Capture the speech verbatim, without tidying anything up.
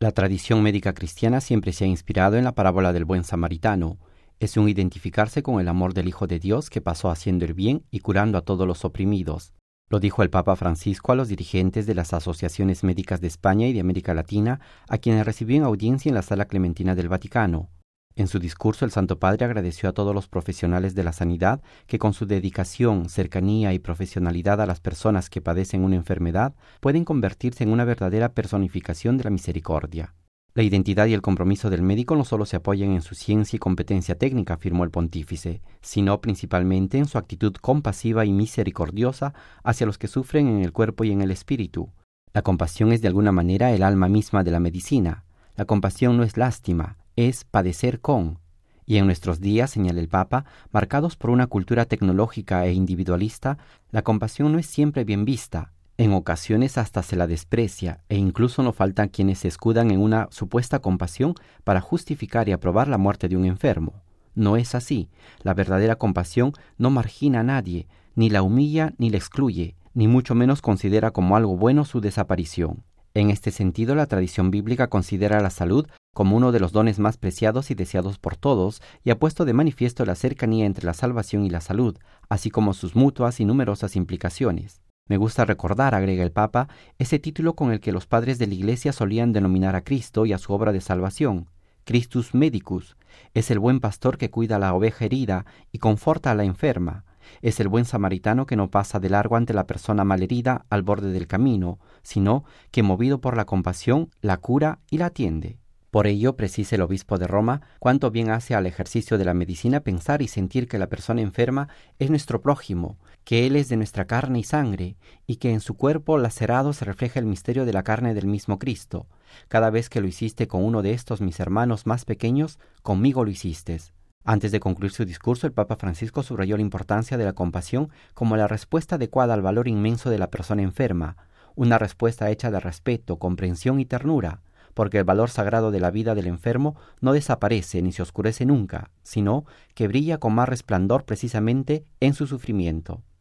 La tradición médica cristiana siempre se ha inspirado en la parábola del buen samaritano. Es un identificarse con el amor del Hijo de Dios que pasó haciendo el bien y curando a todos los oprimidos. Lo dijo el Papa Francisco a los dirigentes de las asociaciones médicas de España y de América Latina, a quienes recibió en audiencia en la Sala Clementina del Vaticano. En su discurso, el Santo Padre agradeció a todos los profesionales de la sanidad que con su dedicación, cercanía y profesionalidad a las personas que padecen una enfermedad pueden convertirse en una verdadera personificación de la misericordia. La identidad y el compromiso del médico no solo se apoyan en su ciencia y competencia técnica, afirmó el pontífice, sino principalmente en su actitud compasiva y misericordiosa hacia los que sufren en el cuerpo y en el espíritu. La compasión es de alguna manera el alma misma de la medicina. La compasión no es lástima, es padecer con. Y en nuestros días, señala el Papa, marcados por una cultura tecnológica e individualista, la compasión no es siempre bien vista. En ocasiones hasta se la desprecia, e incluso no faltan quienes se escudan en una supuesta compasión para justificar y aprobar la muerte de un enfermo. No es así. La verdadera compasión no margina a nadie, ni la humilla ni la excluye, ni mucho menos considera como algo bueno su desaparición. En este sentido, la tradición bíblica considera la salud como uno de los dones más preciados y deseados por todos, y ha puesto de manifiesto la cercanía entre la salvación y la salud, así como sus mutuas y numerosas implicaciones. Me gusta recordar, agrega el Papa, ese título con el que los padres de la Iglesia solían denominar a Cristo y a su obra de salvación, Christus Medicus. Es el buen pastor que cuida a la oveja herida y conforta a la enferma. Es el buen samaritano que no pasa de largo ante la persona malherida al borde del camino, sino que, movido por la compasión, la cura y la atiende. Por ello, precisa el obispo de Roma, cuánto bien hace al ejercicio de la medicina pensar y sentir que la persona enferma es nuestro prójimo, que él es de nuestra carne y sangre, y que en su cuerpo lacerado se refleja el misterio de la carne del mismo Cristo. Cada vez que lo hiciste con uno de estos mis hermanos más pequeños, conmigo lo hiciste. Antes de concluir su discurso, el Papa Francisco subrayó la importancia de la compasión como la respuesta adecuada al valor inmenso de la persona enferma, una respuesta hecha de respeto, comprensión y ternura, porque el valor sagrado de la vida del enfermo no desaparece ni se oscurece nunca, sino que brilla con más resplandor precisamente en su sufrimiento.